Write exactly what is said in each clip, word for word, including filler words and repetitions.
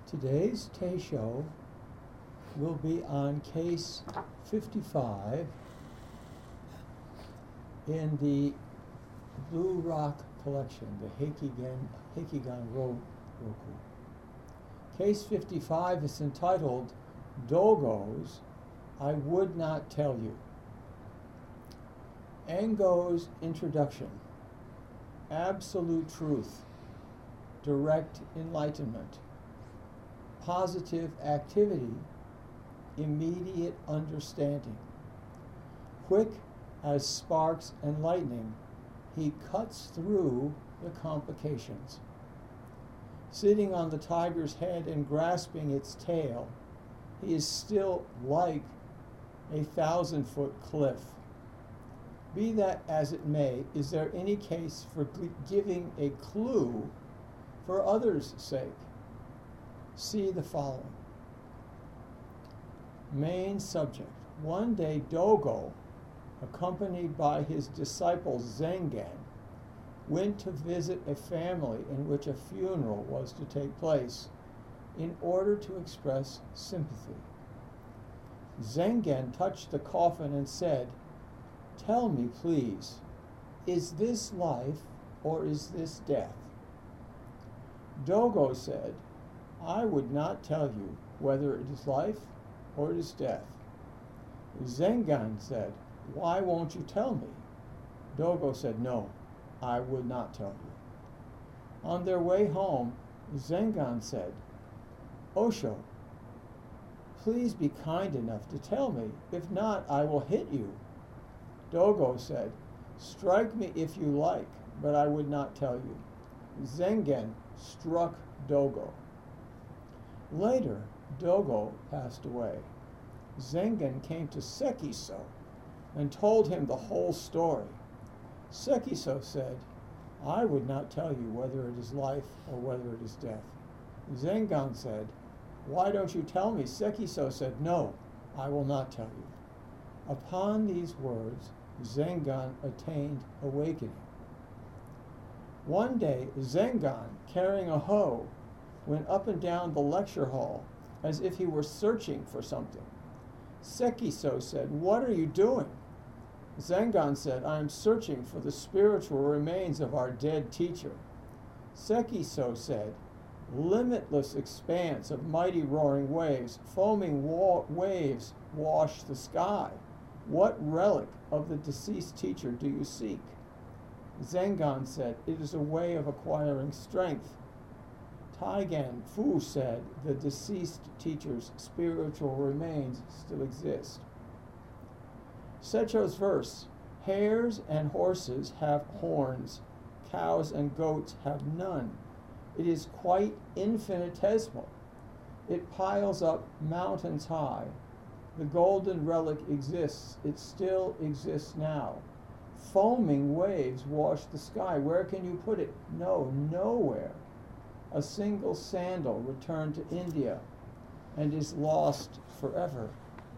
Today's Teisho will be on case fifty-five in the Blue Rock collection, the Heikigen, Heikigan Ro- Roku. Case fifty-five is entitled Dogo's I Would Not Tell You. Engo's introduction. Absolute truth, direct enlightenment, positive activity, immediate understanding. Quick as sparks and lightning, he cuts through the complications. Sitting on the tiger's head and grasping its tail, he is still like a thousand-foot cliff. Be that as it may, is there any case for giving a clue for others' sake? See the following. Main subject. One day Dogo, accompanied by his disciple Zengen, went to visit a family in which a funeral was to take place in order to express sympathy. Zengen touched the coffin and said, "Tell me, please, is this life or is this death?" Dogo said, "I would not tell you whether it is life or it is death." Zengen said, "Why won't you tell me?" Dogo said, "No, I would not tell you." On their way home, Zengen said, "Osho, please be kind enough to tell me. If not, I will hit you." Dogo said, "Strike me if you like, but I would not tell you." Zengen struck Dogo. Later, Dogo passed away. Zengen came to Sekiso and told him the whole story. Sekiso said, "I would not tell you whether it is life or whether it is death." Zengen said, "Why don't you tell me?" Sekiso said, "No, I will not tell you." Upon these words, Zengen attained awakening. One day, Zengen, carrying a hoe, went up and down the lecture hall as if he were searching for something. Sekiso said, "What are you doing?" Zengen said, "I am searching for the spiritual remains of our dead teacher." Sekiso said, "Limitless expanse of mighty roaring waves, foaming wa- waves wash the sky. What relic of the deceased teacher do you seek?" Zengen said, "It is a way of acquiring strength." Taigen Fu said, "The deceased teacher's spiritual remains still exist." Secho's verse, "Hares and horses have horns, cows and goats have none. It is quite infinitesimal. It piles up mountains high. The golden relic exists. It still exists now. Foaming waves wash the sky. Where can you put it? No, nowhere. A single sandal returned to India and is lost forever."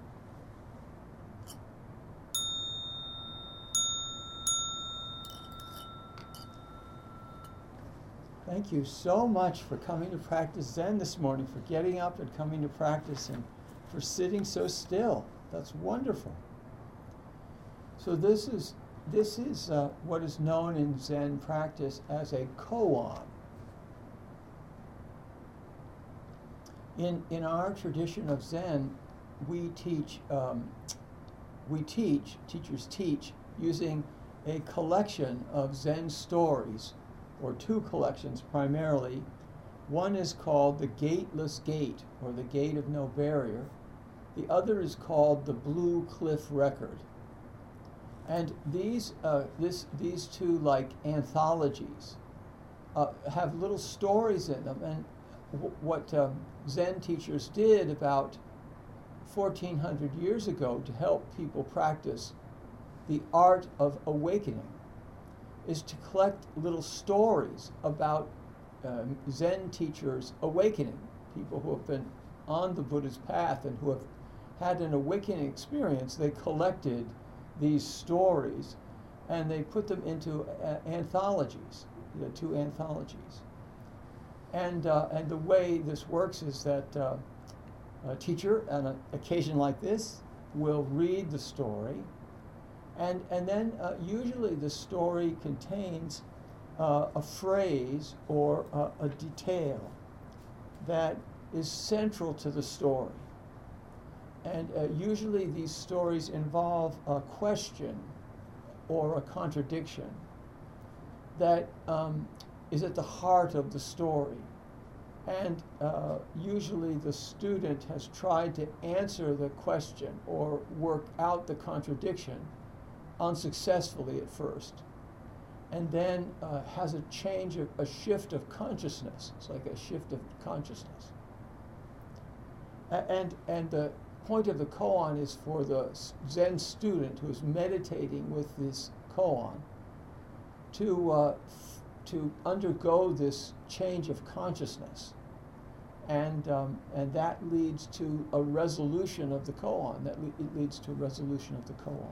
Thank you so much for coming to practice Zen this morning, for getting up and coming to practice, and for sitting so still. That's wonderful. So this is this is uh, what is known in Zen practice as a koan. In in our tradition of Zen, we teach um, we teach teachers teach using a collection of Zen stories, or two collections primarily. One is called the Gateless Gate, or the Gate of No Barrier. The other is called the Blue Cliff Record. And these uh, this these two, like anthologies, uh, have little stories in them. And w- what um, Zen teachers did about fourteen hundred years ago to help people practice the art of awakening is to collect little stories about um, Zen teachers awakening, people who have been on the Buddha's path and who have had an awakening experience. They collected these stories and they put them into uh, anthologies, you know, two anthologies. And, uh, and the way this works is that uh, a teacher, on an occasion like this, will read the story, and, and then uh, usually the story contains uh, a phrase or uh, a detail that is central to the story. And uh, usually these stories involve a question or a contradiction that um, is at the heart of the story. And uh, usually the student has tried to answer the question or work out the contradiction unsuccessfully at first, and then uh, has a change of, a shift of consciousness. It's like a shift of consciousness. A- and, and the point of the koan is for the Zen student who's meditating with this koan to, uh, f- to undergo this change of consciousness. And, um, and that leads to a resolution of the koan. That le- it leads to a resolution of the koan.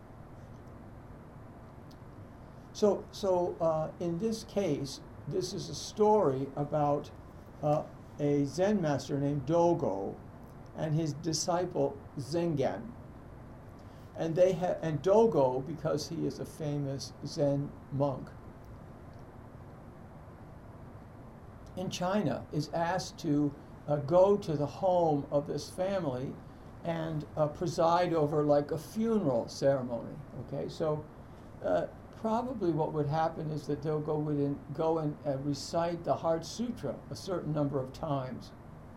So, so uh, in this case, this is a story about uh, a Zen master named Dogo and his disciple Zengen. And they ha- and Dogo, because he is a famous Zen monk in China, is asked to uh, go to the home of this family and uh, preside over like a funeral ceremony. Okay, so uh, probably what would happen is that Dogo would in, go and uh, recite the Heart Sutra a certain number of times.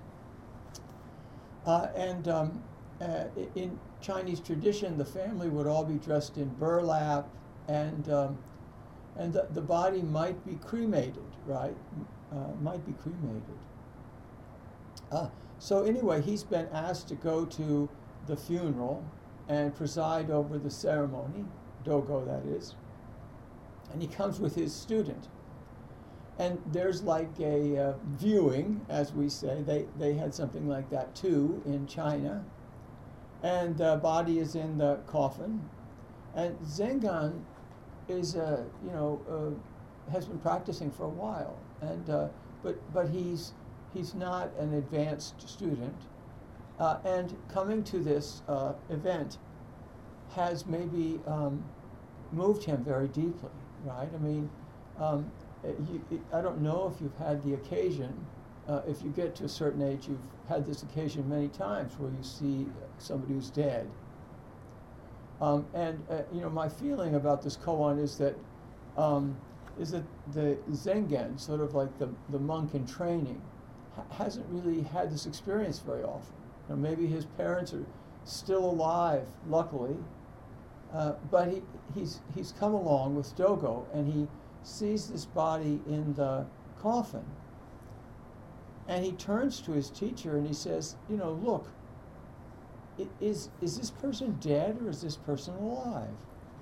Uh, and um, uh, in Chinese tradition, the family would all be dressed in burlap, and um, and the, the body might be cremated, right? Uh, might be cremated. Uh, so anyway, he's been asked to go to the funeral and preside over the ceremony, Dogo that is, and he comes with his student. And there's like a uh, viewing, as we say. They, they had something like that too in China. And the body is in the coffin. And Zengan is, uh, you know, uh, has been practicing for a while. And, uh, but, but he's, he's not an advanced student. Uh, and coming to this uh, event has maybe um, moved him very deeply, right? I mean, um, You, I don't know if you've had the occasion, uh, if you get to a certain age, you've had this occasion many times where you see somebody who's dead. Um, and uh, you know, my feeling about this koan is that um, is that the Zengen, sort of like the, the monk in training, ha- hasn't really had this experience very often. You know, maybe his parents are still alive, luckily, uh, but he, he's he's come along with Dogo, and he sees this body in the coffin, and he turns to his teacher and he says, you know, look, is, is this person dead or is this person alive?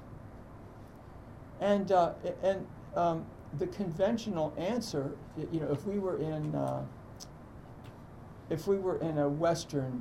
And, uh, and um, the conventional answer, you know, if we were in, uh, if we were in a Western,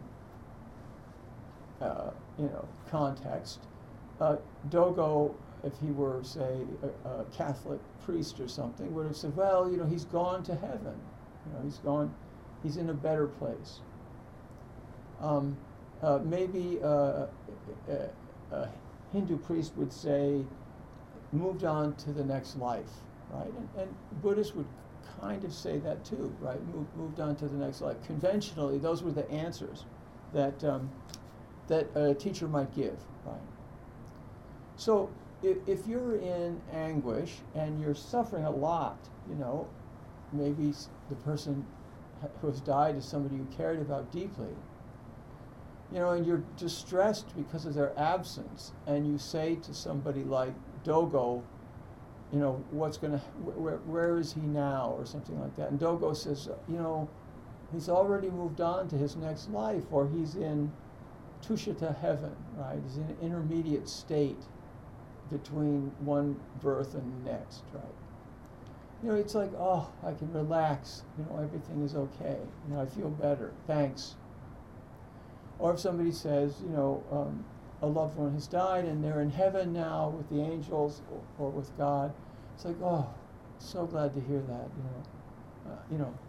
uh, you know, context, uh, Dogo, if he were, say, a, a Catholic priest or something, would have said, well, you know, he's gone to heaven. You know, he's gone, he's in a better place. Um, uh, maybe uh, a, a Hindu priest would say, moved on to the next life, right? And, and Buddhists would kind of say that too, right? Moved, moved on to the next life. Conventionally, those were the answers that, um, that a teacher might give, right? So, If, if you're in anguish and you're suffering a lot, you know, maybe the person who has died is somebody you cared about deeply, you know, and you're distressed because of their absence, and you say to somebody like Dogo, you know, what's going to, where, where is he now, or something like that, and Dogo says, you know, he's already moved on to his next life, or he's in Tushita heaven, right? He's in an intermediate state between one birth and the next, right? You know, it's like, oh, I can relax. You know, everything is okay. You know, I feel better. Thanks. Or if somebody says, you know, um, a loved one has died and they're in heaven now with the angels or, or with God, it's like, oh, so glad to hear that. You know, uh, you know,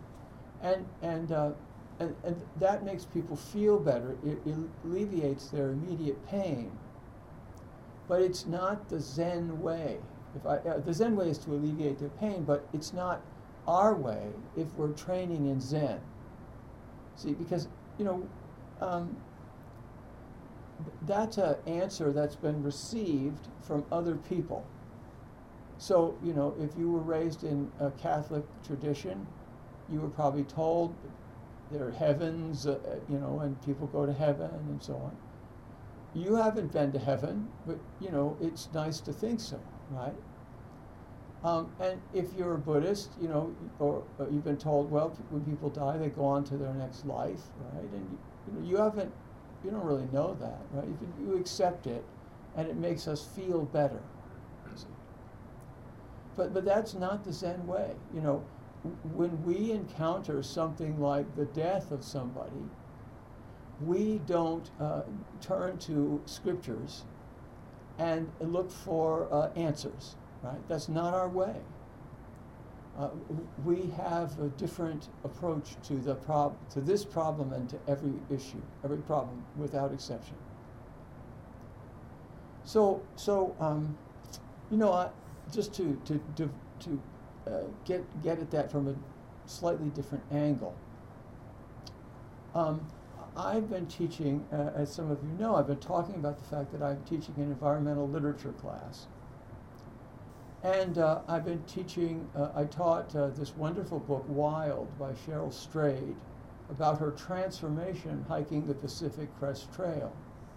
And, and, uh, and, and that makes people feel better. It, it alleviates their immediate pain. But it's not the Zen way. If I, uh, the Zen way is to alleviate their pain, but it's not our way if we're training in Zen. See, because, you know, um, that's an answer that's been received from other people. So, you know, if you were raised in a Catholic tradition, you were probably told there are heavens, uh, you know, and people go to heaven and so on. You haven't been to heaven, but, you know, it's nice to think so, right? Um, and if you're a Buddhist, you know, or, or you've been told, well, when people die, they go on to their next life, right? And you, you know, you haven't, you don't really know that, right? You, can, you accept it, and it makes us feel better. But but that's not the Zen way. You know, when we encounter something like the death of somebody, we don't uh, turn to scriptures and look for uh, answers, right? That's not our way. Uh, we have a different approach to the prob to this problem and to every issue, every problem without exception. So so um, you know, I, just to to to, to uh, get get at that from a slightly different angle. Um, I've been teaching, uh, as some of you know, I've been talking about the fact that I'm teaching an environmental literature class. And uh, I've been teaching, uh, I taught uh, this wonderful book, Wild, by Cheryl Strayed, about her transformation hiking the Pacific Crest Trail.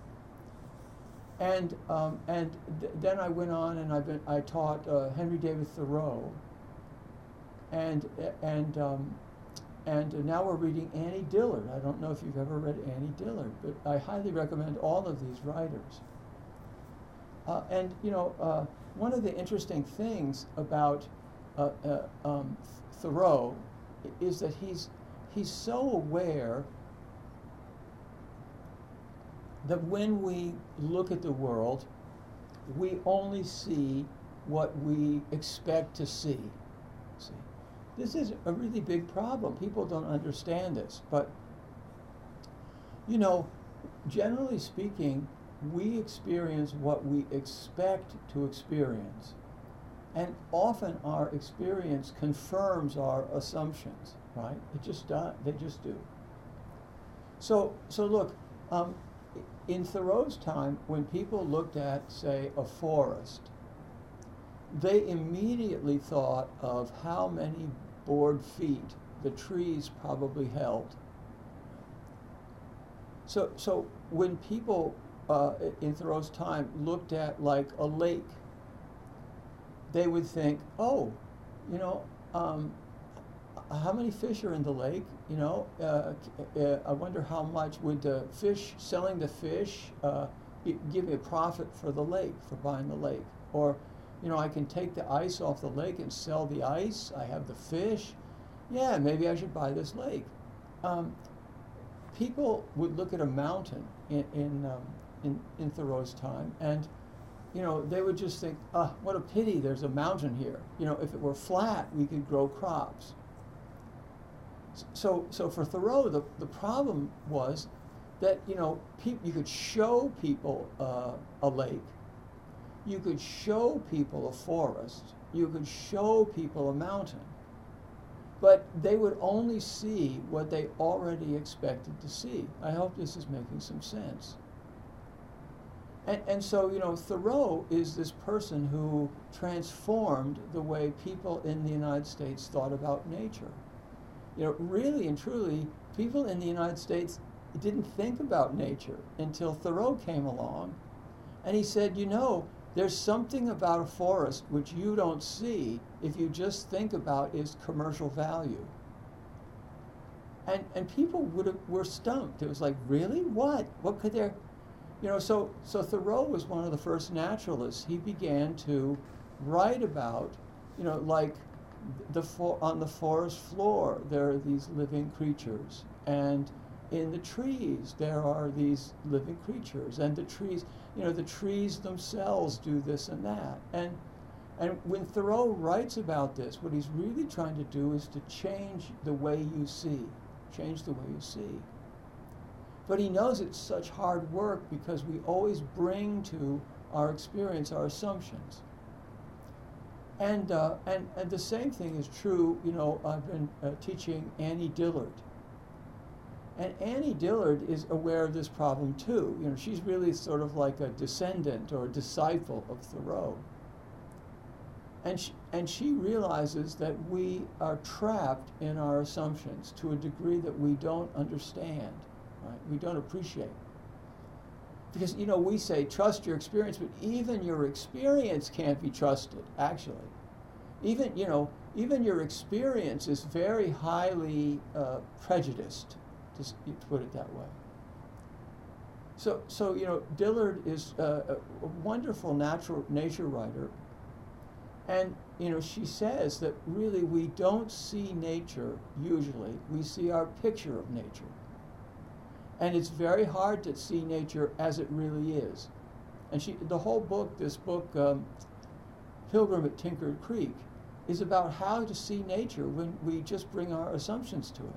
And um, and th then I went on and I've been, I taught uh, Henry David Thoreau. And, and um, And uh, now we're reading Annie Dillard. I don't know if you've ever read Annie Dillard, but I highly recommend all of these writers. Uh, and, you know, uh, one of the interesting things about uh, uh, um, Thoreau is that he's, he's so aware that when we look at the world, we only see what we expect to see. See? This is a really big problem. People don't understand this. But, you know, generally speaking, we experience what we expect to experience. And often our experience confirms our assumptions, right? It just does. They just do. So, so look, um, in Thoreau's time, when people looked at, say, a forest, they immediately thought of how many board feet the trees probably held. So, so when people uh, in Thoreau's time looked at like a lake, they would think, oh, you know, um, how many fish are in the lake? You know, uh, uh, I wonder how much would the fish, selling the fish, uh, give me a profit for the lake, for buying the lake? Or, you know, I can take the ice off the lake and sell the ice. I have the fish. Yeah, maybe I should buy this lake. Um, people would look at a mountain in in, um, in in Thoreau's time, and you know, they would just think, ah, what a pity there's a mountain here. You know, if it were flat, we could grow crops. So, so for Thoreau, the, the problem was that, you know, peop you could show people uh, a lake, you could show people a forest, you could show people a mountain, but they would only see what they already expected to see. I hope this is making some sense. And, and so, you know, Thoreau is this person who transformed the way people in the United States thought about nature. You know, really and truly, people in the United States didn't think about nature until Thoreau came along. And he said, you know, there's something about a forest which you don't see if you just think about its commercial value. And, and people would have, were stumped. It was like, really? What? What could there... You know, so, so Thoreau was one of the first naturalists. He began to write about, you know, like the for, on the forest floor, there are these living creatures. And in the trees, there are these living creatures. And the trees, you know, the trees themselves do this and that. And, And when Thoreau writes about this, what he's really trying to do is to change the way you see, change the way you see. But he knows it's such hard work because we always bring to our experience our assumptions. And, uh, and, and the same thing is true, you know, I've been uh, teaching Annie Dillard. And Annie Dillard is aware of this problem too. You know, she's really sort of like a descendant or a disciple of Thoreau. And she, and she realizes that we are trapped in our assumptions to a degree that we don't understand, right? We don't appreciate. Because, you know, we say, trust your experience, but even your experience can't be trusted, actually. Even, you know, even your experience is very highly uh, prejudiced, to, to put it that way. So, so, you know, Dillard is uh, a wonderful natural nature writer. And, you know, she says that really we don't see nature usually. We see our picture of nature. And it's very hard to see nature as it really is. And she, the whole book, this book, um, Pilgrim at Tinker Creek, is about how to see nature when we just bring our assumptions to it.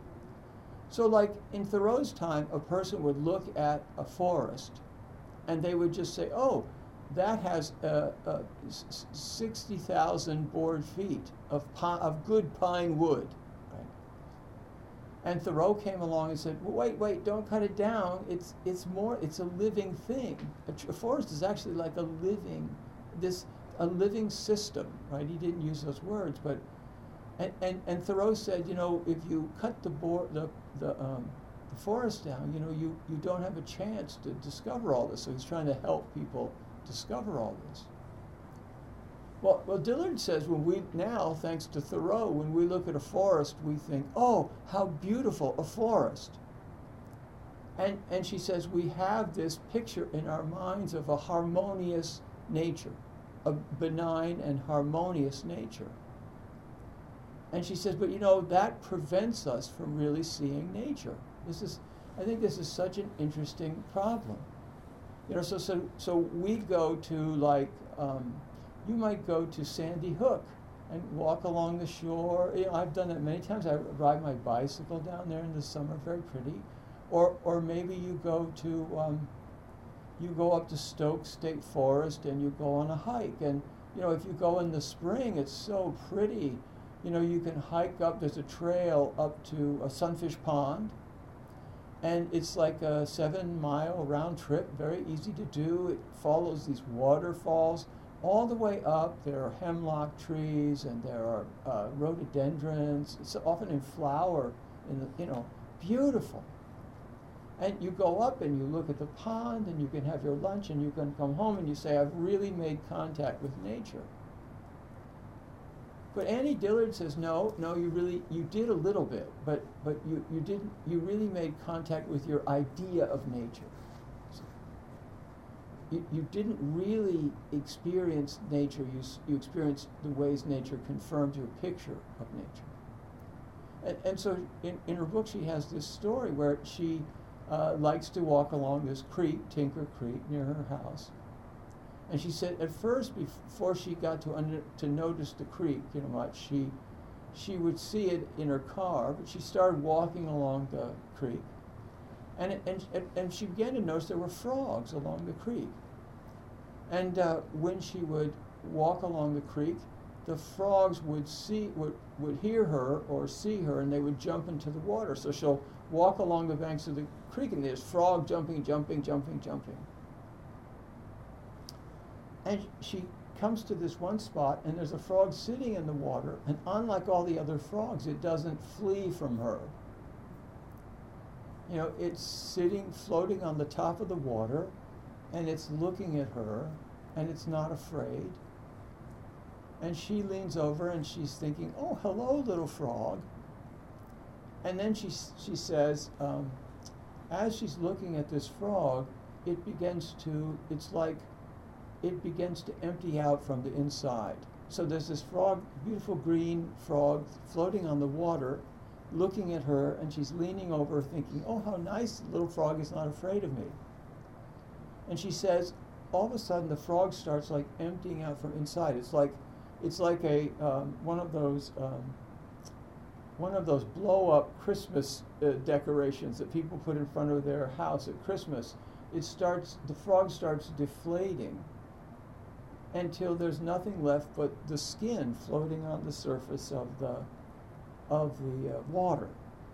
So like in Thoreau's time, a person would look at a forest and they would just say, oh, that has uh, uh, sixty thousand board feet of, pi of good pine wood. Right? And Thoreau came along and said, well, wait, wait, don't cut it down. It's, it's more, it's a living thing. A, a forest is actually like a living, this, a living system, right? He didn't use those words, but, and, and, and Thoreau said, you know, if you cut the, board, the, the, um, the forest down, you know, you, you don't have a chance to discover all this. So he's trying to help people discover all this. Well, well, Dillard says when we now, thanks to Thoreau, when we look at a forest, we think, oh, how beautiful a forest. And, and she says we have this picture in our minds of a harmonious nature, a benign and harmonious nature. And she says, but you know, that prevents us from really seeing nature. This is, I think this is such an interesting problem. You know, so, so, so we go to like, um, you might go to Sandy Hook and walk along the shore. You know, I've done that many times. I ride my bicycle down there in the summer, very pretty. Or, or maybe you go to, um, you go up to Stokes State Forest and you go on a hike. And, you know, if you go in the spring, it's so pretty. You know, you can hike up, there's a trail up to a Sunfish Pond. And it's like a seven mile round trip, very easy to do. It follows these waterfalls all the way up. There are hemlock trees and there are uh, rhododendrons. It's often in flower, in the, you know, beautiful. And you go up and you look at the pond and you can have your lunch and you can come home and you say, I've really made contact with nature. But Annie Dillard says, no, no, you really, you did a little bit, but, but you, you didn't, you really made contact with your idea of nature. So you, you didn't really experience nature, you, you experienced the ways nature confirmed your picture of nature. And, and so in, in her book she has this story where she uh, likes to walk along this creek, Tinker Creek, near her house. And she said at first, before she got to under, to notice the creek, you know, much, she, she would see it in her car, but she started walking along the creek. And, it, and, and she began to notice there were frogs along the creek. And uh, when she would walk along the creek, the frogs would see, would, would hear her or see her, and they would jump into the water. So she'll walk along the banks of the creek, and there's frog jumping, jumping, jumping, jumping. And she comes to this one spot, and there's a frog sitting in the water, and unlike all the other frogs, it doesn't flee from her. You know, it's sitting, floating on the top of the water, and it's looking at her, and it's not afraid. And she leans over, and she's thinking, oh, hello, little frog. And then she, she says, um, as she's looking at this frog, it begins to, it's like, it begins to empty out from the inside. So there's this frog, beautiful green frog, floating on the water, looking at her, and she's leaning over thinking, oh, how nice, the little frog is not afraid of me. And she says, all of a sudden the frog starts like emptying out from inside. It's like, it's like a um, one of those um, one of those blow up Christmas uh, decorations that people put in front of their house at Christmas. It starts, the frog starts deflating until there's nothing left but the skin floating on the surface of the of the uh, water.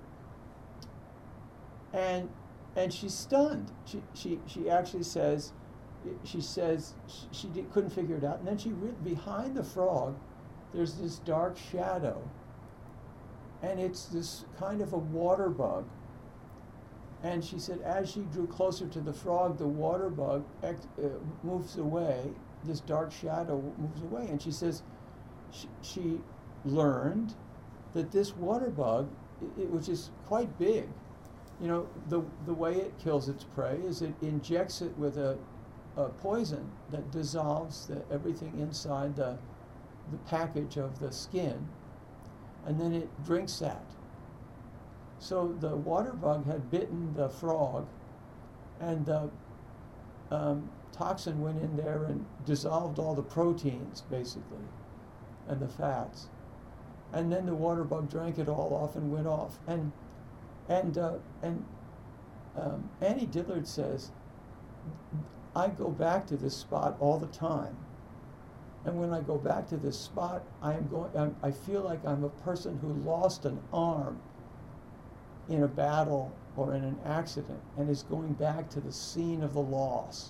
And and she's stunned. She she she actually says, she says she, she did, couldn't figure it out. And then she re- behind the frog, there's this dark shadow, and it's this kind of a water bug. And she said, as she drew closer to the frog, the water bug ex- uh, moves away. This dark shadow moves away, and she says, she, she learned that this water bug, I- I- which is quite big, you know, the the way it kills its prey is it injects it with a, a poison that dissolves the, everything inside the the package of the skin, and then it drinks that. So the water bug had bitten the frog, and the um, toxin went in there and dissolved all the proteins, basically, and the fats. And then the water bug drank it all off and went off. And and uh, and um, Annie Dillard says, I go back to this spot all the time. And when I go back to this spot, I am going. I'm, I feel like I'm a person who lost an arm in a battle or in an accident and is going back to the scene of the loss.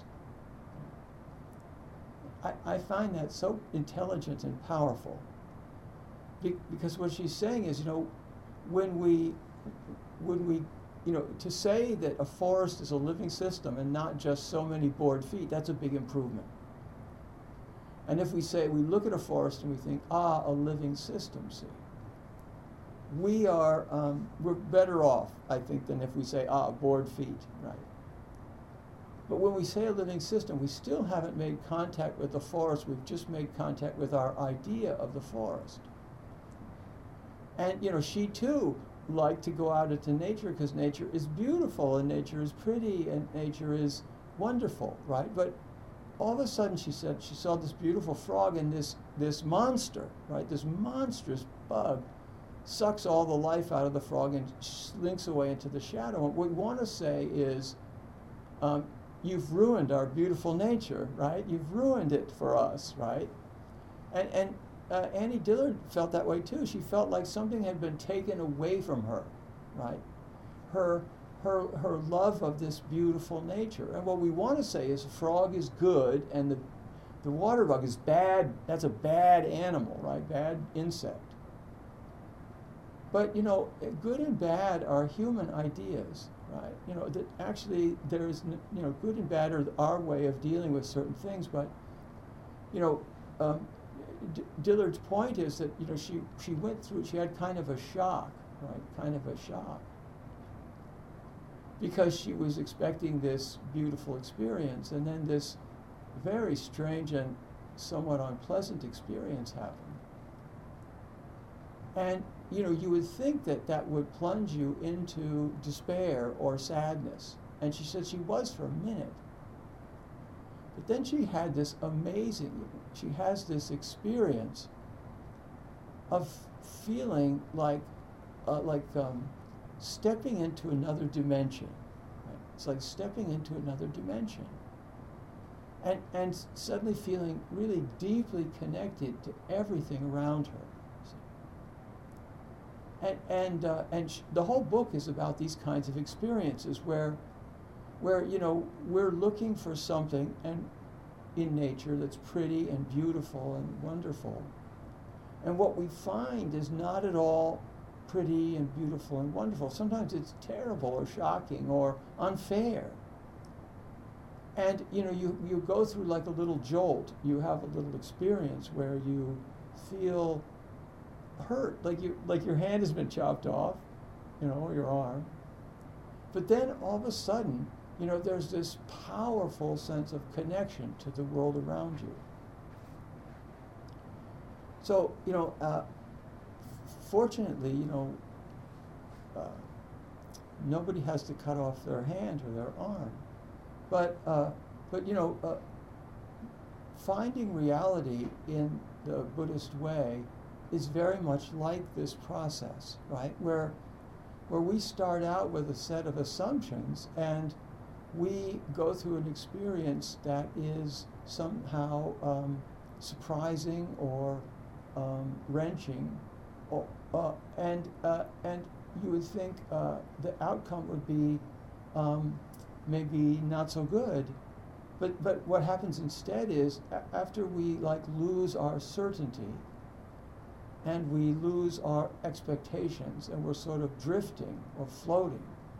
I, I find that so intelligent and powerful. Be, because what she's saying is, you know, when we, when we, you know, to say that a forest is a living system and not just so many board feet, that's a big improvement. And if we say, we look at a forest and we think, ah, a living system, see, we are, um, we're better off, I think, than if we say, ah, board feet, right? But when we say a living system, we still haven't made contact with the forest. We've just made contact with our idea of the forest. And, you know, she too liked to go out into nature because nature is beautiful and nature is pretty and nature is wonderful, right? But all of a sudden, she said, she saw this beautiful frog and this, this monster, right? This monstrous bug sucks all the life out of the frog and slinks away into the shadow. And what we want to say is, um, you've ruined our beautiful nature, right? You've ruined it for us, right? And, and uh, Annie Dillard felt that way too. She felt like something had been taken away from her, right? Her, her, her love of this beautiful nature. And what we want to say is a frog is good and the, the water bug is bad. That's a bad animal, right? Bad insect. But, you know, good and bad are human ideas, right? You know, that actually there's, you know, good and bad are our way of dealing with certain things. But, you know, um, D- Dillard's point is that, you know, she, she went through, she had kind of a shock, right? Kind of a shock. Because she was expecting this beautiful experience, and then this very strange and somewhat unpleasant experience happened. And, you know, you would think that that would plunge you into despair or sadness. And she said she was for a minute. But then she had this amazing, she has this experience of feeling like, uh, like um, stepping into another dimension. Right? It's like stepping into another dimension. And, and suddenly feeling really deeply connected to everything around her. And and uh, and sh- the whole book is about these kinds of experiences where, where you know we're looking for something and in nature that's pretty and beautiful and wonderful, and what we find is not at all pretty and beautiful and wonderful. Sometimes it's terrible or shocking or unfair. And you know you you go through like a little jolt. You have a little experience where you feel hurt, like you like your hand has been chopped off, you know, or your arm. But then all of a sudden, you know, there's this powerful sense of connection to the world around you. So, you know, uh, fortunately, you know, uh, nobody has to cut off their hand or their arm. But, uh, but you know, uh, finding reality in the Buddhist way is very much like this process, right? Where, where we start out with a set of assumptions and we go through an experience that is somehow um, surprising or um, wrenching, or, uh, and uh, and you would think uh, the outcome would be um, maybe not so good, but but what happens instead is a- after we like lose our certainty, and we lose our expectations, and we're sort of drifting or floating.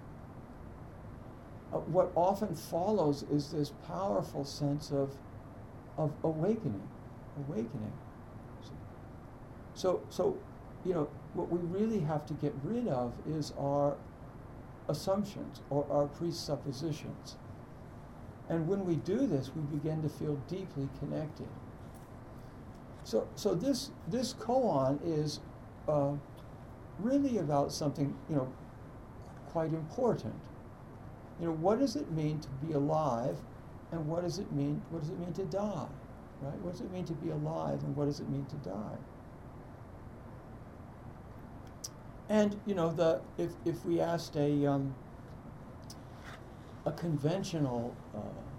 Uh, what often follows is this powerful sense of of awakening, awakening. So, so, you know, what we really have to get rid of is our assumptions or our presuppositions. And when we do this, we begin to feel deeply connected. So, so this this koan is uh, really about something, you know, quite important. You know, what does it mean to be alive, and what does it mean? What does it mean to die? Right? What does it mean to be alive, and what does it mean to die? And you know, the if if we asked a um, a conventional uh,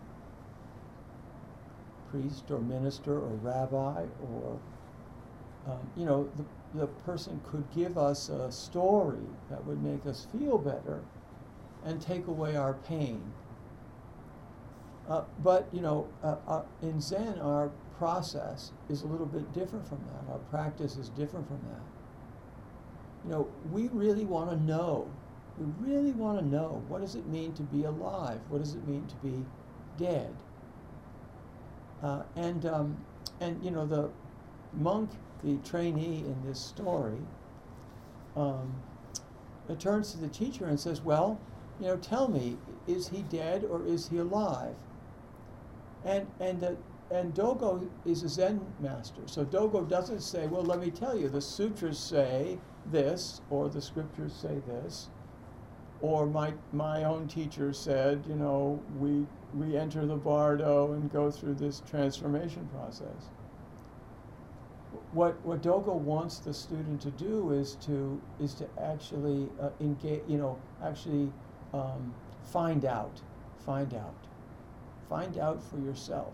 priest or minister or rabbi or um, you know, the the person could give us a story that would make us feel better and take away our pain. Uh, but you know, uh, uh, in Zen, our process is a little bit different from that. Our practice is different from that. You know, we really want to know. We really want to know, what does it mean to be alive? What does it mean to be dead? Uh, and um, and you know, the monk, the trainee in this story, um, it turns to the teacher and says, "Well, you know, tell me, is he dead or is he alive?" And and the and Dogo is a Zen master, so Dogo doesn't say, "Well, let me tell you, the sutras say this, or the scriptures say this, or my my own teacher said, you know, we we enter the bardo and go through this transformation process." What what Dogo wants the student to do is to is to actually uh, engage, you know, actually um, find out, find out, find out for yourself.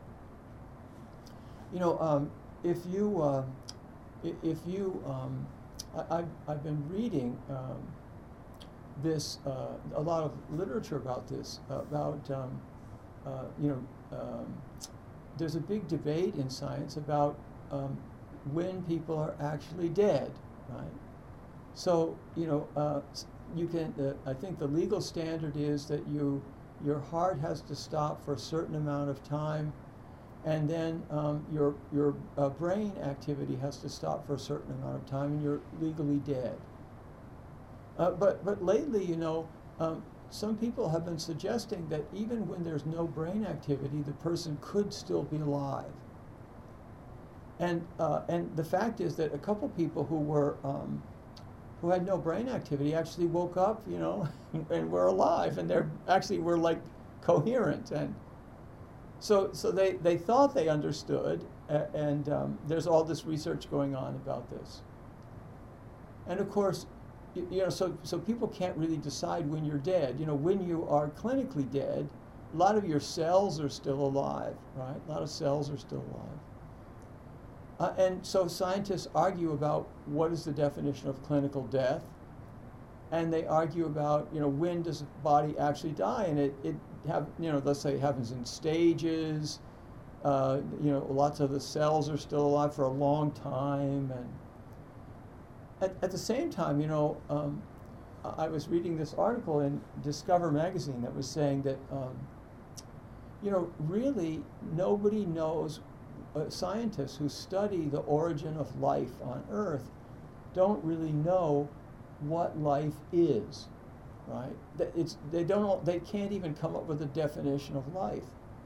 You know, um, if you uh, if you um, I, I've, I've been reading um, this, uh, a lot of literature about this, about, um, uh, you know, um, there's a big debate in science about um, when people are actually dead, right? So, you know, uh, you can, uh, I think the legal standard is that you, your heart has to stop for a certain amount of time, and then um, your your uh, brain activity has to stop for a certain amount of time, and you're legally dead. Uh, but but lately, you know, um, some people have been suggesting that even when there's no brain activity, the person could still be alive. And uh, and the fact is that a couple people who were um, who had no brain activity actually woke up, you know, and were alive, and they're actually were like coherent. And So, so they, they thought they understood, uh, and um, there's all this research going on about this. And of course, you, you know, so, so people can't really decide when you're dead. You know, when you are clinically dead, a lot of your cells are still alive, right? A lot of cells are still alive. Uh, and so scientists argue about what is the definition of clinical death, and they argue about, you know, when does the body actually die, and it, it have, you know, let's say it happens in stages, uh, you know, lots of the cells are still alive for a long time, and at, at the same time, you know, um, I was reading this article in Discover magazine that was saying that, um, you know, really nobody knows, uh, scientists who study the origin of life on Earth don't really know what life is, right? It's, they don't, they can't even come up with a definition of life.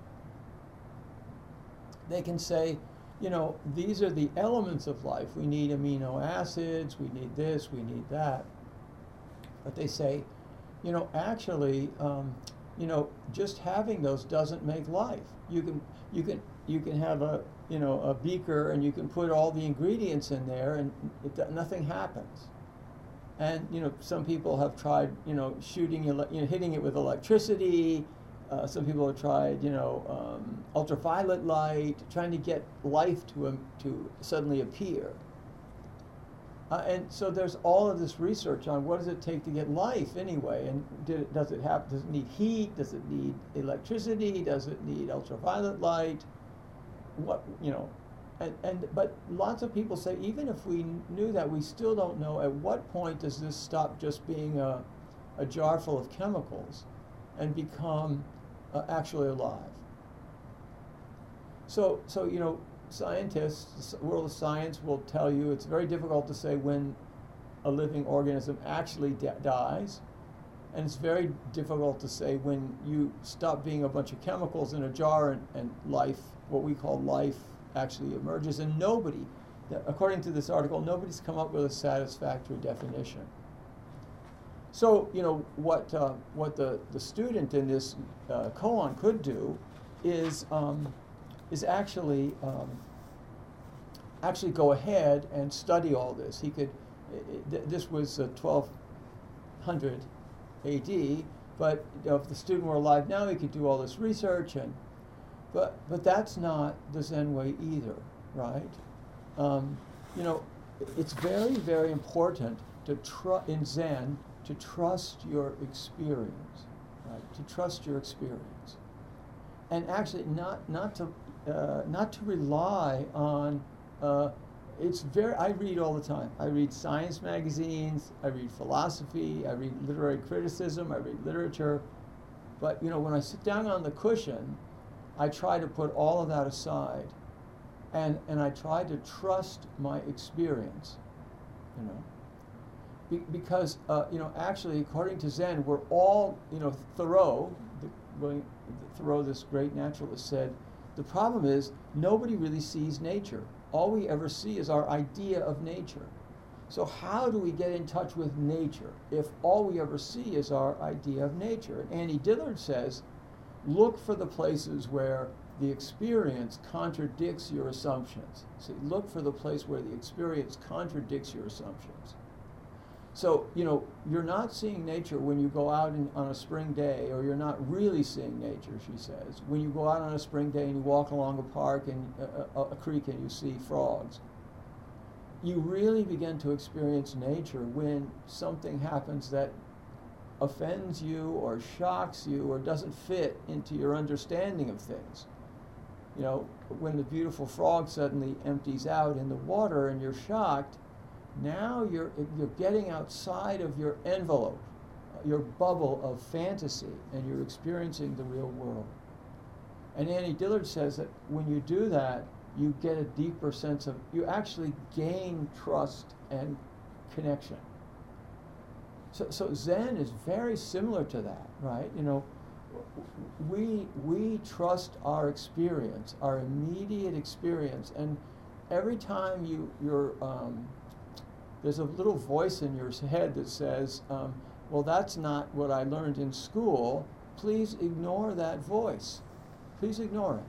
They can say, you know, these are the elements of life. We need amino acids, we need this, we need that. But they say, you know, actually, um, you know, just having those doesn't make life. You can you can you can have a you know a beaker and you can put all the ingredients in there and it, nothing happens. And you know, some people have tried you know shooting you know hitting it with electricity. Uh, some people have tried you know um, ultraviolet light, trying to get life to um, to suddenly appear. Uh, and so there's all of this research on what does it take to get life anyway, and did it, does it have does it need heat? Does it need electricity? Does it need ultraviolet light? What you know, and, and but lots of people say even if we knew that, we still don't know at what point does this stop just being a, a jar full of chemicals, and become uh, actually alive. So so you know. Scientists, the world of science will tell you it's very difficult to say when a living organism actually d- dies, and it's very difficult to say when you stop being a bunch of chemicals in a jar and, and life, what we call life, actually emerges. And nobody, according to this article, nobody's come up with a satisfactory definition. So, you know, what uh, what the, the student in this uh, koan could do is um, is actually um, actually go ahead and study all this. He could. Th- this was uh, twelve hundred A D, but you know, if the student were alive now, he could do all this research, and but but that's not the Zen way either, right? Um, you know, it's very very important to tr- in Zen to trust your experience, right? To trust your experience, and actually not not to uh, not to rely on. Uh, it's very. I read all the time. I read science magazines. I read philosophy. I read literary criticism. I read literature. But you know, when I sit down on the cushion, I try to put all of that aside, and and I try to trust my experience. You know. Be, because uh, you know, actually, according to Zen, we're all, you know, Thoreau, the, William, Thoreau, this great naturalist, said, the problem is nobody really sees nature. All we ever see is our idea of nature. So how do we get in touch with nature if all we ever see is our idea of nature? And Annie Dillard says, look for the places where the experience contradicts your assumptions. See, look for the place where the experience contradicts your assumptions. So, you know, you're not seeing nature when you go out in, on a spring day, or you're not really seeing nature, she says, when you go out on a spring day and you walk along a park and uh, a, a creek and you see frogs. You really begin to experience nature when something happens that offends you or shocks you or doesn't fit into your understanding of things. You know, when the beautiful frog suddenly empties out in the water and you're shocked, now you're you're getting outside of your envelope, your bubble of fantasy, and you're experiencing the real world. And Annie Dillard says that when you do that, you get a deeper sense of, you actually gain trust and connection. So, so Zen is very similar to that, right? You know, we we trust our experience, our immediate experience, and every time you you're um, there's a little voice in your head that says, um, well, that's not what I learned in school. Please ignore that voice. Please ignore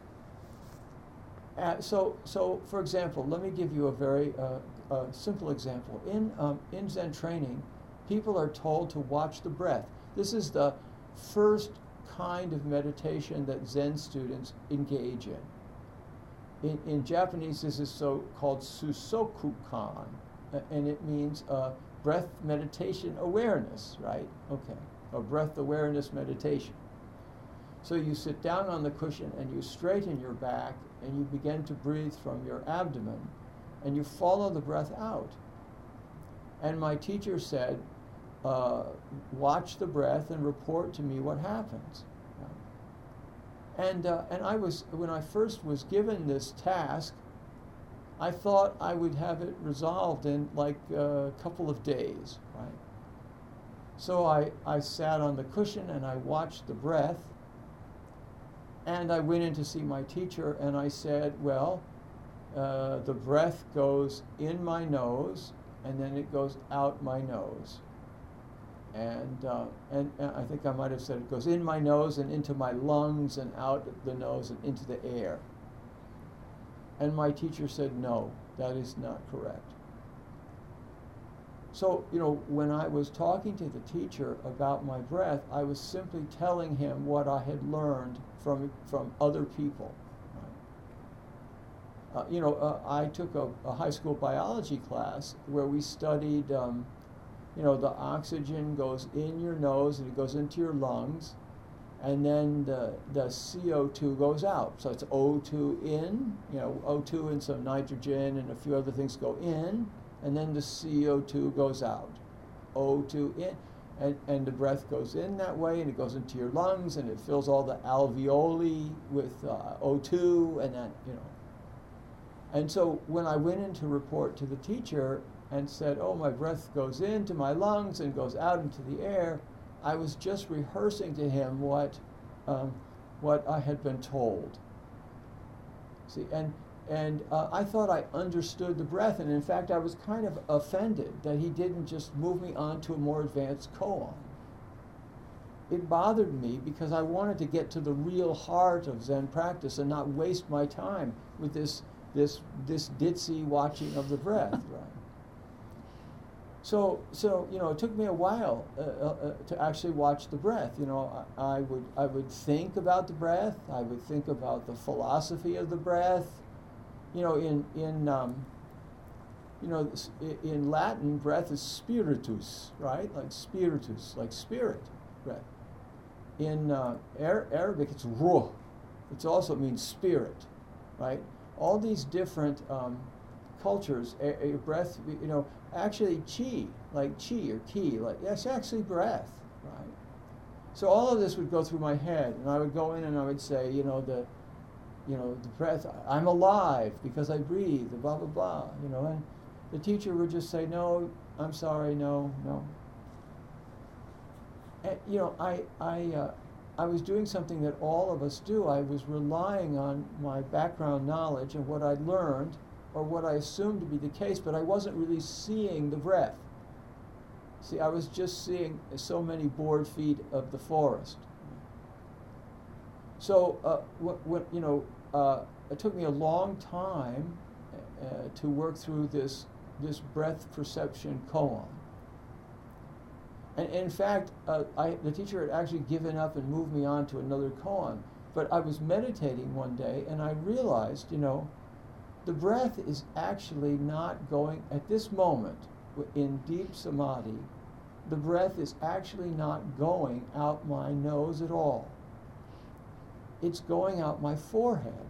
it. Uh, so, so, for example, let me give you a very uh, uh, simple example. In, um, in Zen training, people are told to watch the breath. This is the first kind of meditation that Zen students engage in. In, in Japanese, this is so-called Susoku-kan. And it means uh, breath meditation awareness, right? Okay, or breath awareness meditation. So you sit down on the cushion and you straighten your back and you begin to breathe from your abdomen and you follow the breath out. And my teacher said, uh, watch the breath and report to me what happens. And, uh, and I was, when I first was given this task, I thought I would have it resolved in like a couple of days, right? So I, I sat on the cushion and I watched the breath, and I went in to see my teacher and I said, well, uh, the breath goes in my nose and then it goes out my nose. And, uh, and, and I think I might have said it goes in my nose and into my lungs and out the nose and into the air. And my teacher said, no, that is not correct. So, you know, when I was talking to the teacher about my breath, I was simply telling him what I had learned from, from other people. Right? Uh, you know, uh, I took a, a high school biology class where we studied, um, you know, the oxygen goes in your nose and it goes into your lungs, and then the, the C O two goes out. So it's O two in, you know, O two and some nitrogen and a few other things go in, and then the C O two goes out. O two in, and, and the breath goes in that way, and it goes into your lungs, and it fills all the alveoli with uh, O two, and then, you know. And so when I went in to report to the teacher and said, oh, my breath goes into my lungs and goes out into the air, I was just rehearsing to him what, um, what I had been told. See, and And uh, I thought I understood the breath, and in fact I was kind of offended that he didn't just move me on to a more advanced koan. It bothered me because I wanted to get to the real heart of Zen practice and not waste my time with this this this ditzy watching of the breath. Right? So so you know it took me a while uh, uh, to actually watch the breath. You know I, I would I would think about the breath. I would think about the philosophy of the breath. You know, in in um, you know, in Latin, breath is spiritus, right? Like spiritus, like spirit breath. In uh, Arabic, it's ruh. It also means spirit, right? All these different um, cultures, a, a breath, you know, actually chi, like chi or ki, like that's actually breath, right? So all of this would go through my head, and I would go in and I would say, you know, the you know, the breath, I'm alive because I breathe, blah, blah, blah, you know, and the teacher would just say, no, I'm sorry, no, no. And, you know, I, I, uh, I was doing something that all of us do. I was relying on my background knowledge and what I'd learned or what I assumed to be the case, but I wasn't really seeing the breath. See, I was just seeing so many board feet of the forest. So, uh, what, what, you know, uh, it took me a long time uh, to work through this this breath perception koan. And, and in fact, uh, I, the teacher had actually given up and moved me on to another koan. But I was meditating one day, and I realized, you know, the breath is actually not going, at this moment, in deep samadhi, the breath is actually not going out my nose at all. It's going out my forehead,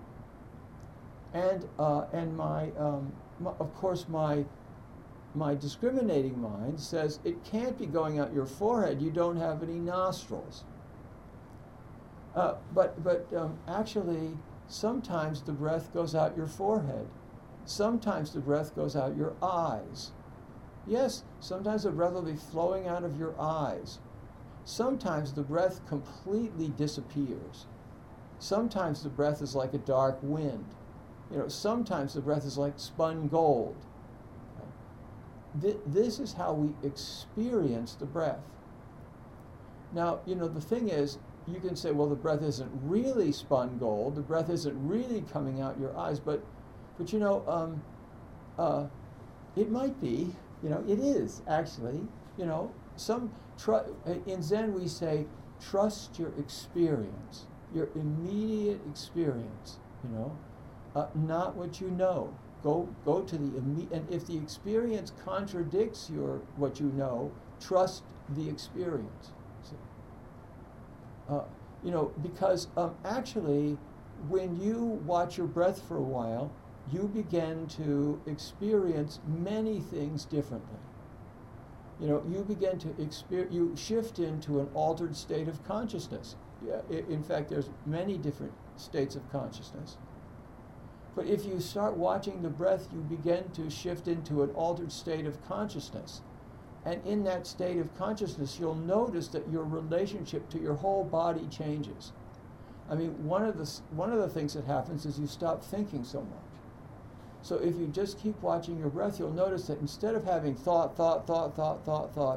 and uh, and my, um, my of course my my discriminating mind says it can't be going out your forehead. You don't have any nostrils. Uh, but but um, actually, sometimes the breath goes out your forehead. Sometimes the breath goes out your eyes. Yes, sometimes the breath will be flowing out of your eyes. Sometimes the breath completely disappears. Sometimes the breath is like a dark wind. You know, sometimes the breath is like spun gold. Th- this is how we experience the breath. Now, you know, the thing is, you can say, well, the breath isn't really spun gold. The breath isn't really coming out your eyes. But, but you know, um, uh, it might be. You know, it is actually. You know, some tr- in Zen we say, trust your experience. Your immediate experience, you know, uh, not what you know. Go go to the immediate, and if the experience contradicts your what you know, trust the experience. See? Uh, you know, because um, actually, when you watch your breath for a while, you begin to experience many things differently. You know, you begin to experience, you shift into an altered state of consciousness. Yeah, in fact, there's many different states of consciousness. But if you start watching the breath, you begin to shift into an altered state of consciousness. And in that state of consciousness, you'll notice that your relationship to your whole body changes. I mean, one of the one of the things that happens is you stop thinking so much. So if you just keep watching your breath, you'll notice that instead of having thought, thought, thought, thought, thought, thought,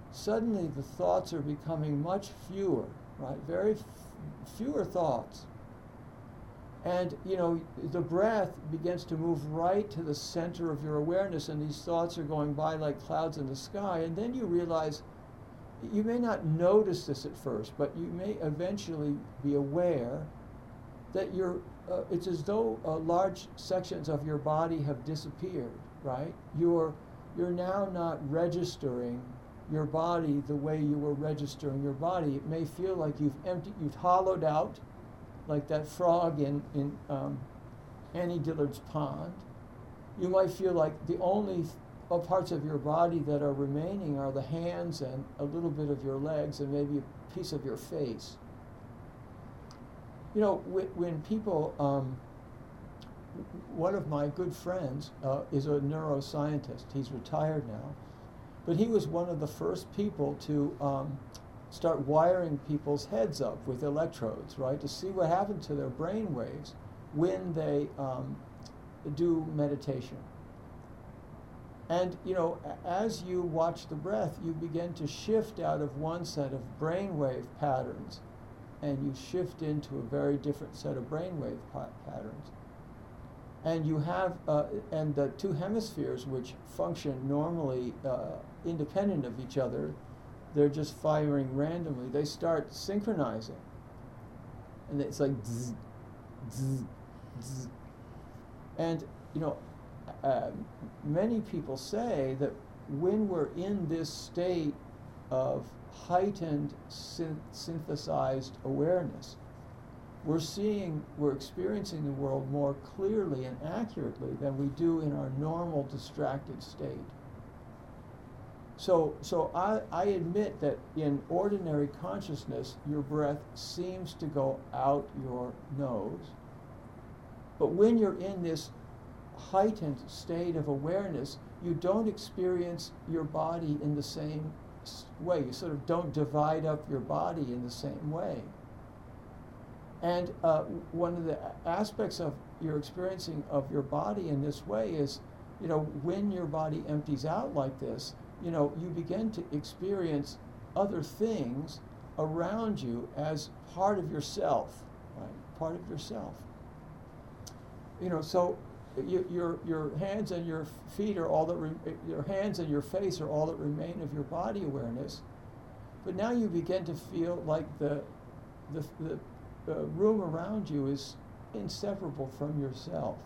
suddenly the thoughts are becoming much fewer, right? Very f- fewer thoughts. And, you know, the breath begins to move right to the center of your awareness, and these thoughts are going by like clouds in the sky. And then you realize, you may not notice this at first, but you may eventually be aware that you're, uh, it's as though uh, large sections of your body have disappeared, right? You're, you're now not registering your body the way you were registering your body. It may feel like you've emptied, you've hollowed out, like that frog in, in um, Annie Dillard's pond. You might feel like the only th- parts of your body that are remaining are the hands and a little bit of your legs and maybe a piece of your face. You know, w- when people, um, one of my good friends uh, is a neuroscientist. He's retired now. But he was one of the first people to um, start wiring people's heads up with electrodes, right, to see what happened to their brain waves when they um, do meditation. And, you know, as you watch the breath, you begin to shift out of one set of brainwave patterns, and you shift into a very different set of brainwave pa- patterns. And you have, uh, and the two hemispheres, which function normally uh, independent of each other, they're just firing randomly. They start synchronizing. And it's like zzz, zzz, zzz. And, you know, uh, many people say that when we're in this state of heightened synth- synthesized awareness, we're seeing, we're experiencing the world more clearly and accurately than we do in our normal distracted state. So, so I, I admit that in ordinary consciousness, your breath seems to go out your nose. But when you're in this heightened state of awareness, you don't experience your body in the same way. You sort of don't divide up your body in the same way. And uh, one of the aspects of your experiencing of your body in this way is, you know, when your body empties out like this, you know, you begin to experience other things around you as part of yourself, right? Part of yourself. You know, so you, your your hands and your feet are all that re- your hands and your face are all that remain of your body awareness, but now you begin to feel like the the the uh, room around you is inseparable from yourself.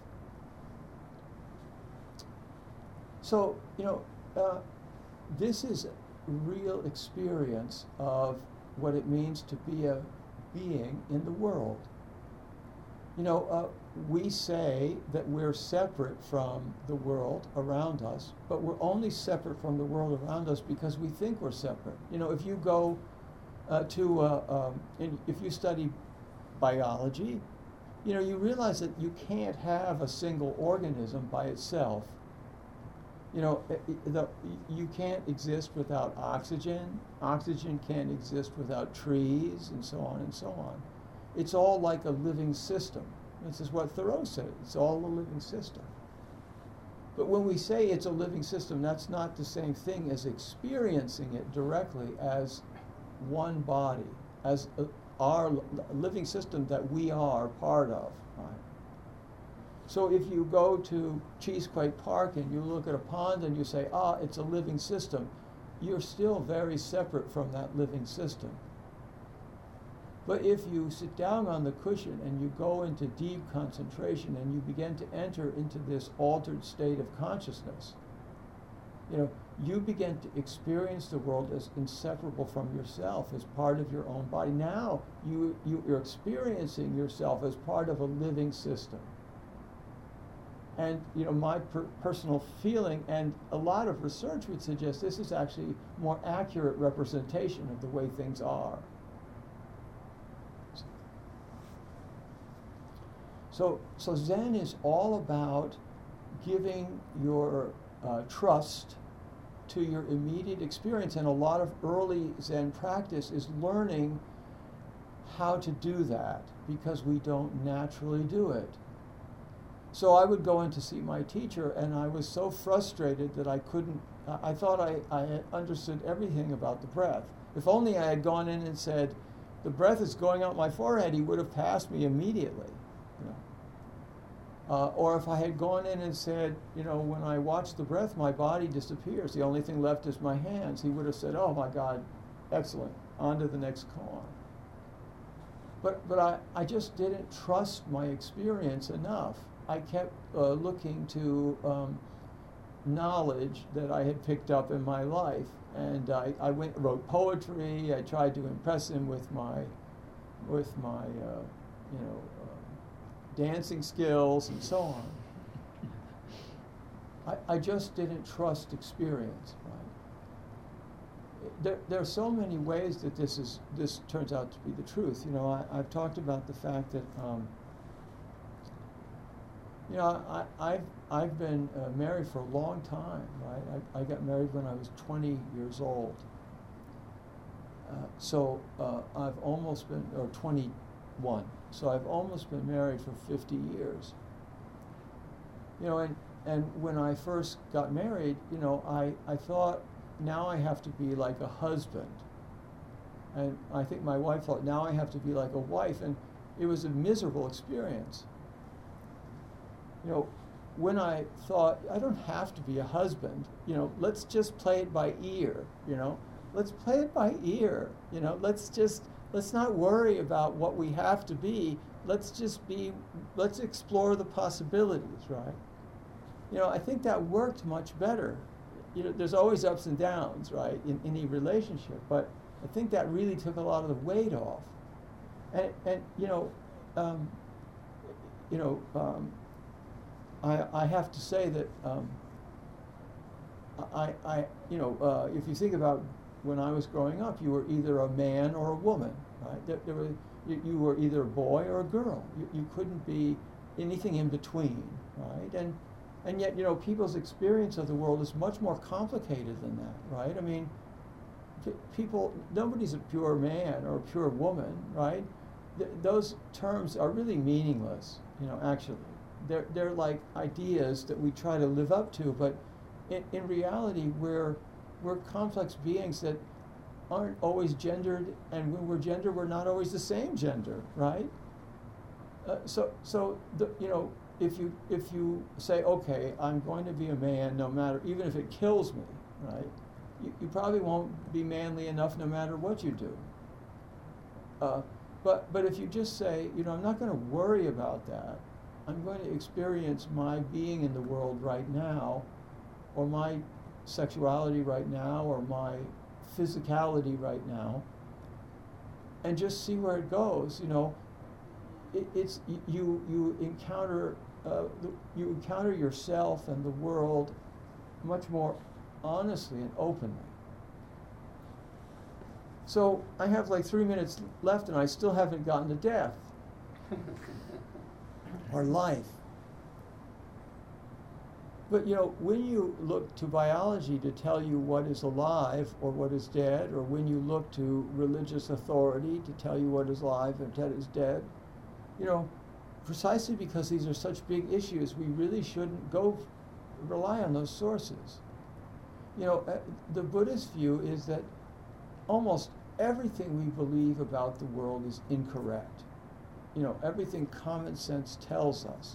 So, you know, uh, this is a real experience of what it means to be a being in the world. You know, uh, we say that we're separate from the world around us, but we're only separate from the world around us because we think we're separate. You know, if you go uh, to, uh, um, in, if you study biology, you know, you realize that you can't have a single organism by itself. You know, the, you can't exist without oxygen. Oxygen can't exist without trees, and so on and so on. It's all like a living system. This is what Thoreau said. It's all a living system. But when we say it's a living system, that's not the same thing as experiencing it directly as one body, as a, our living system that we are part of. Right? So if you go to Cheesequake Park and you look at a pond and you say, ah, it's a living system, you're still very separate from that living system. But if you sit down on the cushion and you go into deep concentration and you begin to enter into this altered state of consciousness, you know, you begin to experience the world as inseparable from yourself, as part of your own body. Now you, you, you're experiencing yourself as part of a living system. And, you know, my per- personal feeling, and a lot of research would suggest this is actually a more accurate representation of the way things are. So, so Zen is all about giving your uh, trust to your immediate experience, and a lot of early Zen practice is learning how to do that because we don't naturally do it. So I would go in to see my teacher, and I was so frustrated that I couldn't I, I thought I, I understood everything about the breath. If only I had gone in and said, the breath is going out my forehead, he would have passed me immediately. You know? Uh, or if I had gone in and said, you know, when I watch the breath, my body disappears. The only thing left is my hands. He would have said, oh my God, excellent, on to the next koan. But, but I, I just didn't trust my experience enough. I kept uh, looking to um, knowledge that I had picked up in my life. And I, I went, wrote poetry. I tried to impress him with my, with my, uh, you know, dancing skills and so on. I, I just didn't trust experience, right? There, there are so many ways that this is this turns out to be the truth. You know, I, I've talked about the fact that, um, you know, I, I've, I've been uh, married for a long time, right? I, I got married when I was twenty years old. Uh, so uh, I've almost been, or twenty-one. So I've almost been married for fifty years. You know, and, and when I first got married, you know, I, I thought, now I have to be like a husband. And I think my wife thought, now I have to be like a wife. And it was a miserable experience. You know, when I thought, I don't have to be a husband, you know, let's just play it by ear, you know. Let's play it by ear, you know, let's just, let's not worry about what we have to be. Let's just be, let's explore the possibilities, right? You know, I think that worked much better. You know, there's always ups and downs, right, in any relationship, but I think that really took a lot of the weight off. And, and you know, um, you know, um, I, I have to say that um, I, I, you know, uh, if you think about when I was growing up, you were either a man or a woman, right? There, there were, you, you were either a boy or a girl. You, you couldn't be anything in between, right? And and yet, you know, people's experience of the world is much more complicated than that, right? I mean, p- people, nobody's a pure man or a pure woman, right? Th- those terms are really meaningless, you know, actually. They're, they're like ideas that we try to live up to, but in, in reality, we're, we're complex beings that aren't always gendered, and when we're gendered, we're not always the same gender, right? Uh, so, so the, you know, if you if you say, okay, I'm going to be a man, no matter, even if it kills me, right? You, you probably won't be manly enough, no matter what you do. Uh, but but if you just say, you know, I'm not going to worry about that. I'm going to experience my being in the world right now, or my sexuality right now, or my physicality right now, and just see where it goes. You know, it, it's you you encounter uh, you encounter yourself and the world much more honestly and openly. So I have like three minutes left, and I still haven't gotten to death or life. But you know, when you look to biology to tell you what is alive or what is dead, or when you look to religious authority to tell you what is alive and what is dead, you know, precisely because these are such big issues, we really shouldn't go rely on those sources. You know, uh, the Buddhist view is that almost everything we believe about the world is incorrect. You know, everything common sense tells us.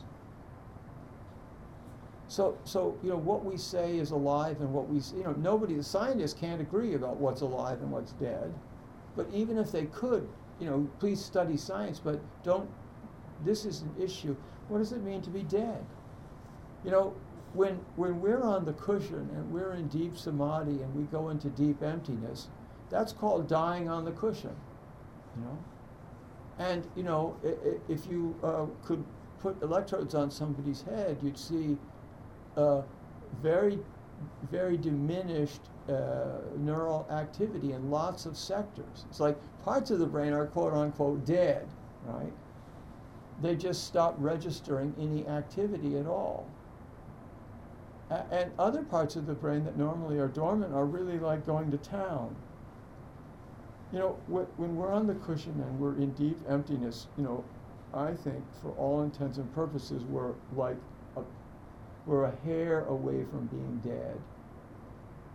So, so you know, what we say is alive and what we, you know, nobody, the scientists can't agree about what's alive and what's dead. But even if they could, you know, please study science, but don't, this is an issue. What does it mean to be dead? You know, when, when we're on the cushion and we're in deep samadhi and we go into deep emptiness, that's called dying on the cushion, you know? And, you know, i- i- if you uh, could put electrodes on somebody's head, you'd see uh, very, very diminished uh, neural activity in lots of sectors. It's like parts of the brain are quote unquote dead, right? They just stop registering any activity at all. A- and other parts of the brain that normally are dormant are really like going to town. You know, wh- when we're on the cushion and we're in deep emptiness, you know, I think for all intents and purposes, we're like, a, we're a hair away from being dead.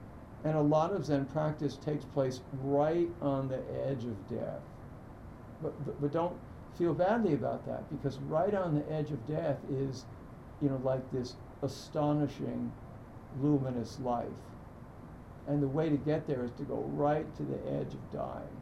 And a lot of Zen practice takes place right on the edge of death. But, but, but don't feel badly about that, because right on the edge of death is, you know, like this astonishing, luminous life. And the way to get there is to go right to the edge of dying.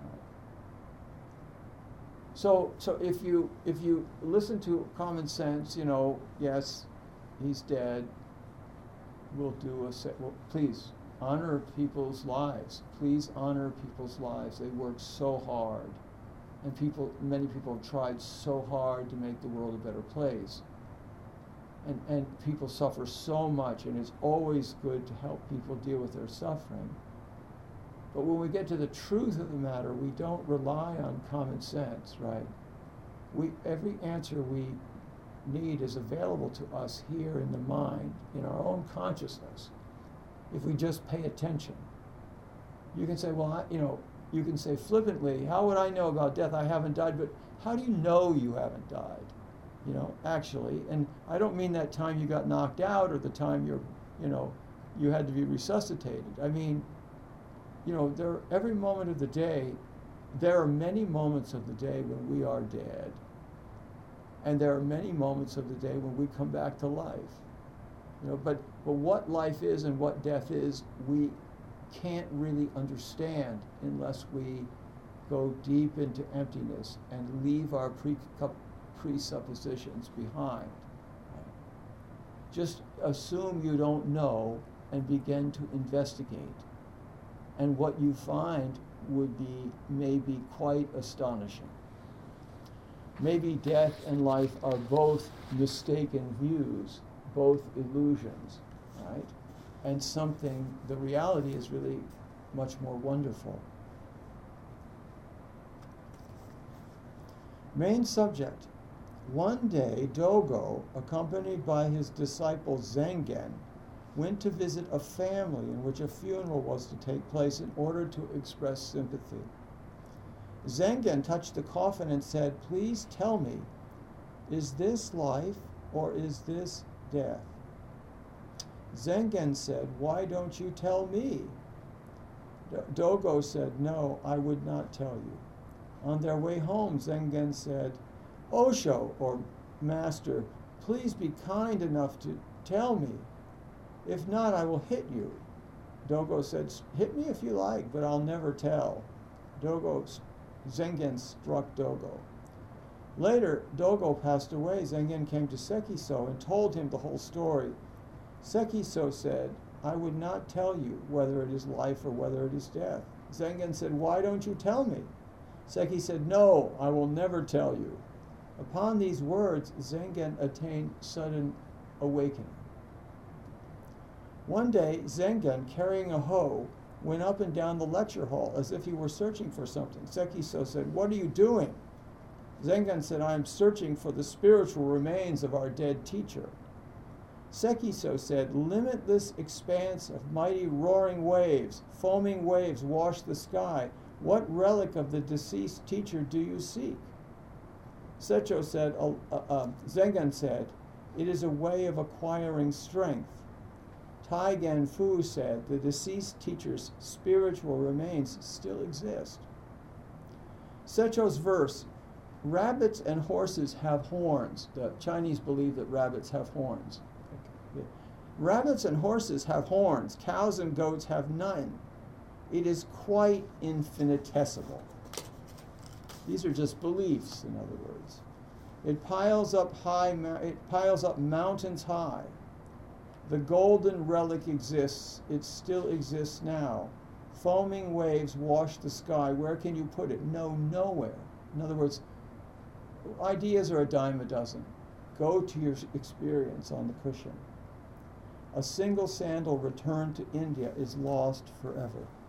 So, so if you if you listen to common sense, you know, yes, he's dead. We'll do a set. Well, please honor people's lives. Please honor people's lives. They work so hard, and people, many people have tried so hard to make the world a better place. And and people suffer so much, and it's always good to help people deal with their suffering. But when we get to the truth of the matter, we don't rely on common sense, right? We, every answer we need is available to us here in the mind, in our own consciousness, if we just pay attention. You can say, well, I, you know, you can say flippantly, how would I know about death? I haven't died. But how do you know you haven't died? You know, actually, and I don't mean that time you got knocked out or the time you're, you know, you had to be resuscitated. I mean, you know, there, every moment of the day, there are many moments of the day when we are dead. And there are many moments of the day when we come back to life. You know, but, but what life is and what death is, we can't really understand unless we go deep into emptiness and leave our pre- presuppositions behind. Just assume you don't know and begin to investigate. And what you find would be maybe quite astonishing. Maybe death and life are both mistaken views, both illusions, right? And something, the reality is really much more wonderful. Main subject. One day, Dogo, accompanied by his disciple Zengen, went to visit a family in which a funeral was to take place in order to express sympathy. Zengen touched the coffin and said, "Please tell me, is this life or is this death?" Zengen said, "Why don't you tell me?" Dogo said, "No, I would not tell you." On their way home, Zengen said, "Osho, or Master, please be kind enough to tell me. If not, I will hit you." Dogo said, "Hit me if you like, but I'll never tell." Dogo, Zengen struck Dogo. Later, Dogo passed away. Zengen came to Sekiso and told him the whole story. Sekiso said, "I would not tell you whether it is life or whether it is death." Zengen said, "Why don't you tell me?" Seki said, "No, I will never tell you." Upon these words, Zengen attained sudden awakening. One day, Zengen, carrying a hoe, went up and down the lecture hall as if he were searching for something. Sekiso said, "What are you doing?" Zengen said, "I am searching for the spiritual remains of our dead teacher." Sekiso said, "Limitless expanse of mighty roaring waves, foaming waves wash the sky. What relic of the deceased teacher do you seek?" Secho said, uh, uh, uh, Zengen said, "It is a way of acquiring strength." Taigen Fu said, "The deceased teacher's spiritual remains still exist." Secho's verse, "Rabbits and horses have horns." The Chinese believe that rabbits have horns. Okay. "Rabbits and horses have horns. Cows and goats have none. It is quite infinitesimal." These are just beliefs, in other words. It piles up high. It piles up mountains high. The golden relic exists. It still exists now. Foaming waves wash the sky. Where can you put it? No, nowhere. In other words, ideas are a dime a dozen. Go to your experience on the cushion. A single sandal returned to India is lost forever.